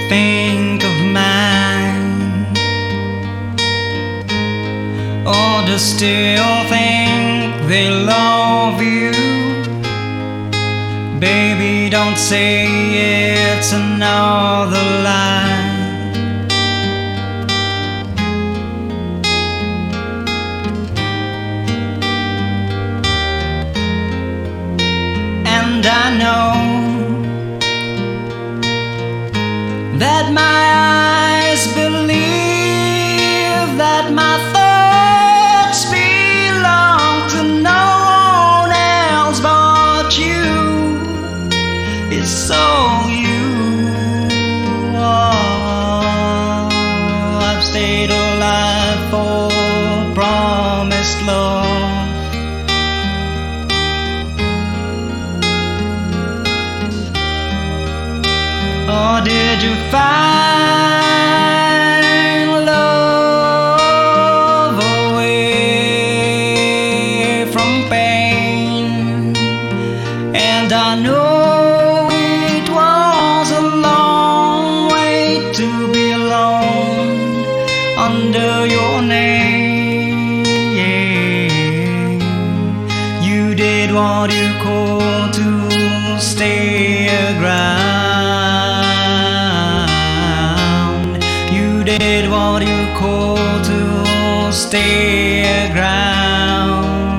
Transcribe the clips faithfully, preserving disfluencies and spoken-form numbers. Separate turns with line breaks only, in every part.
think of mine, or do still think they love you? Baby, don't say it's another lie. And I know that my eyes believe that my thoughts belong to no one else but you. It's all you. Oh, I've stayed alive for promised love. Or did you find love away from pain? And I know it was a long way to be alone under your name. You did what you could to stay aground. Did what you could to stay aground.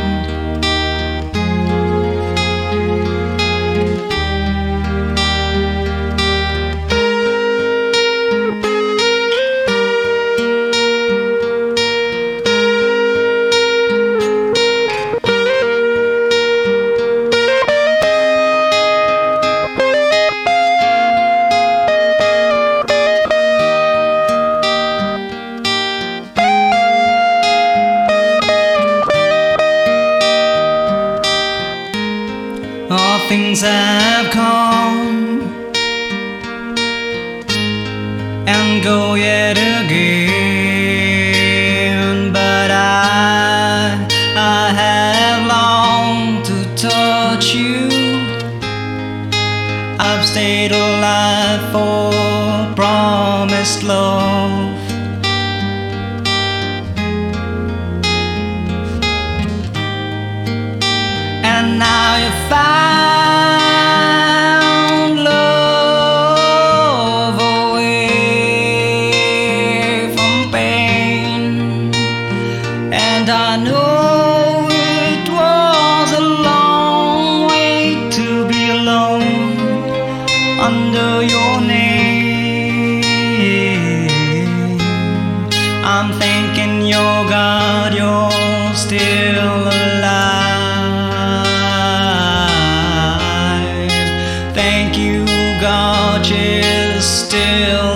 All things have come and go yet again, but I, I have longed to touch you. I've stayed alive for promised love. And now you found love away from pain, and I know it was a long way to be alone under your name. I'm thanking your God you're still alive. Thank you, God, you're still